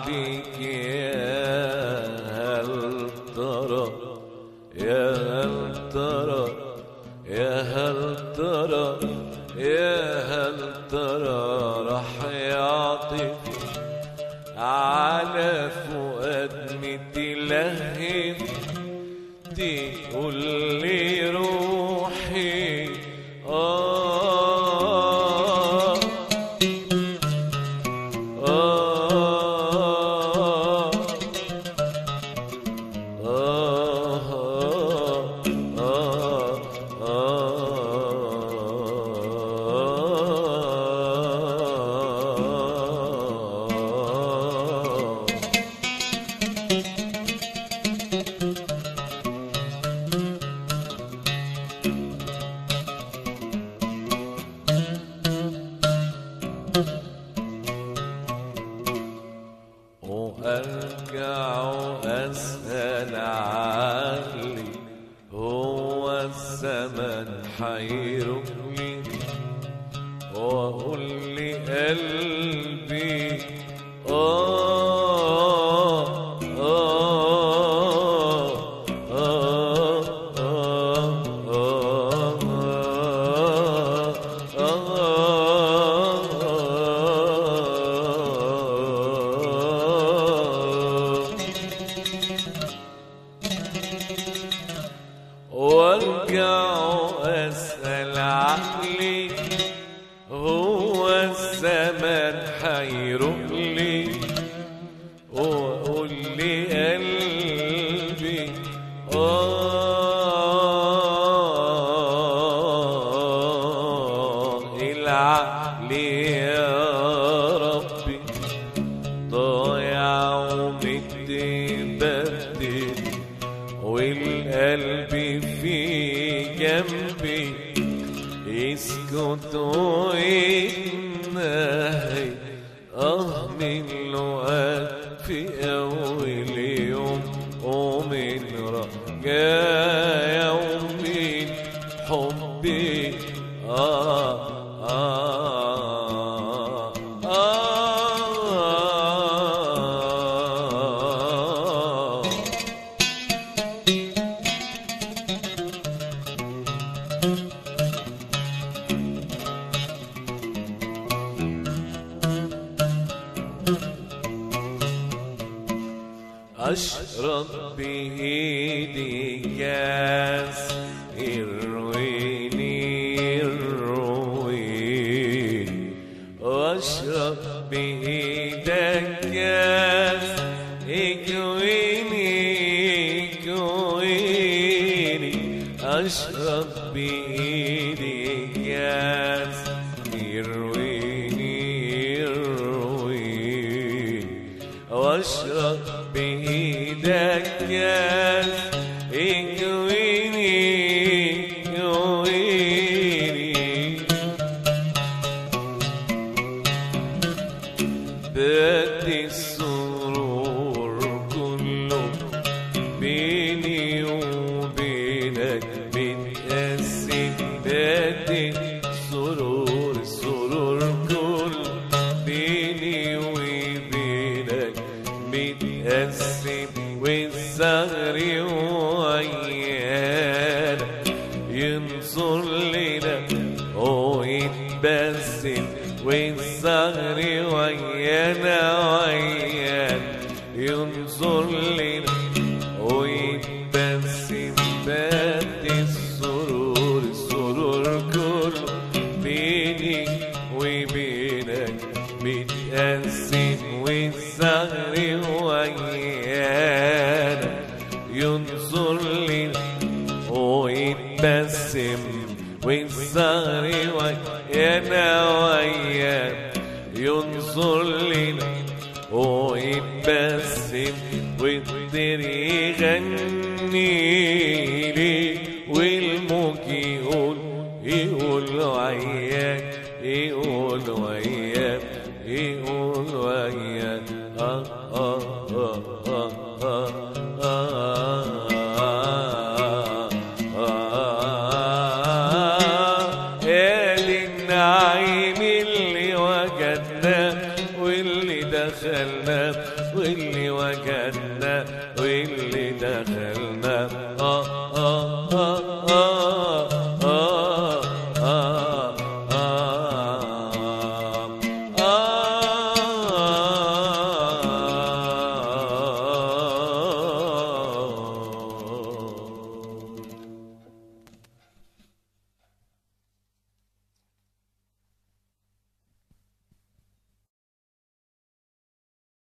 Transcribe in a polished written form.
بيك يا هل ترى، يا هل ترى، يا هل ترى، يا هل ترى راح يعطف على فؤاد متلهف تقول لي روحي وأرجع وأسأل عقلي هو الزمن حيرقني، وأقول لي قلبي وارجع واسأل عقلي هو الزمن حيروح لي، واقول لي قلبي العقل يا ربي ضايع ومتبدل، والقلب في جنبي يسكت وينهي من لقاك في أول يوم، ومن رجايا ومن حبي أشرب بإيدي كاس يرويني الرويني، وأشرب بإيدك كاس يكويني يكويني، أشرب بإيدي كاس يرويني الرويني، وأشرب بإيدك كاس يكويني يكويني، بدي السرور كله بيني وبينك متقسم، بدي السرور السرور كله بيني وبينك متقسم، والزهر ويانا ينظر لنا ويتبسم، والزهر ويانا ويانا ينظر لنا ويتبسم، بدي السرور السرور كله بيني وبينك متقسم، والزهر ويانا ينظر لنا ويتبسم، والزهر ويانا ويانا ينظر لنا ويتبسم، والطير يغني لي، والموج يقول وياك يقول وياك يقول